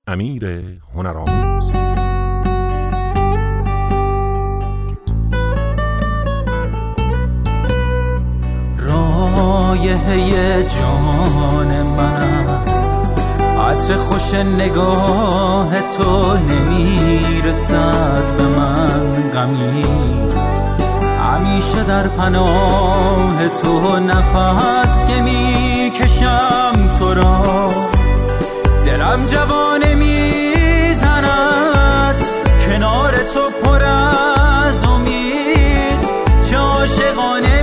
امیر هنرآموز. رایحه جان من است، عطر خوش نگاه تو نمیرسد به من. غمی همیشه در پناه تو، نفس که میکشم تو را. دلم جوانه میزند کنار تو، پر از امید چه عاشقانه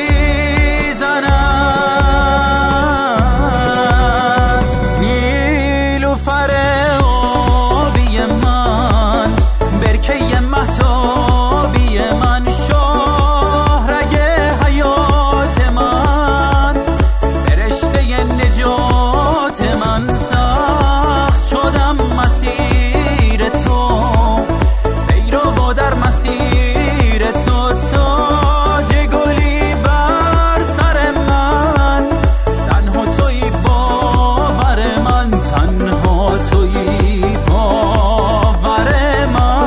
میزند. نیلوفر آبی من، برکه مهتابی من، شاهرگ حیات من، فرشته نجات من. سخت شدم مسیر تو، پیرو در مسیر تو. تاج گلی بر سر من، تنها تویی باور من، تنها تویی باور من.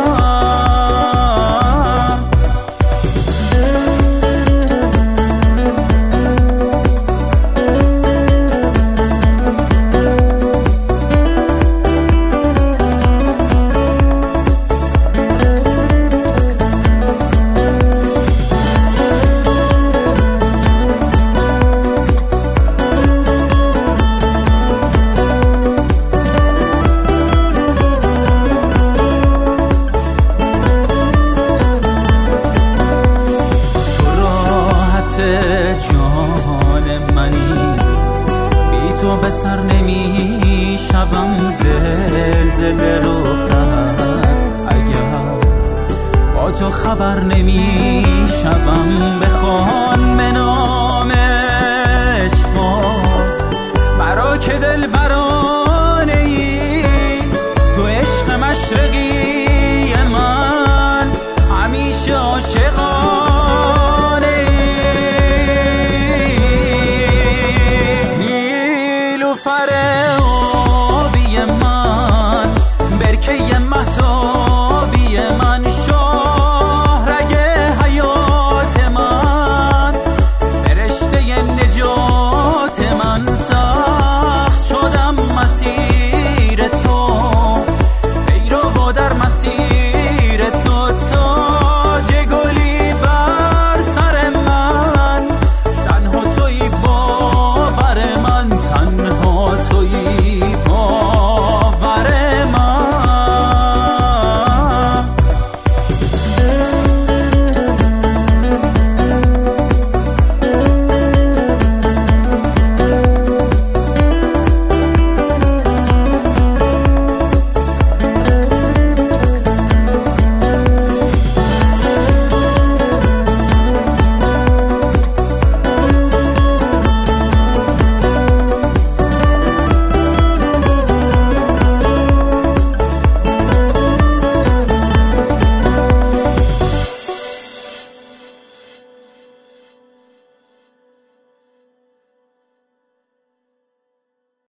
جان منی بی تو به سر نمی شوم. زلزله رفتد اگر با تو خبر نمی شوم. بخوان به نامش باز مرا که دل برا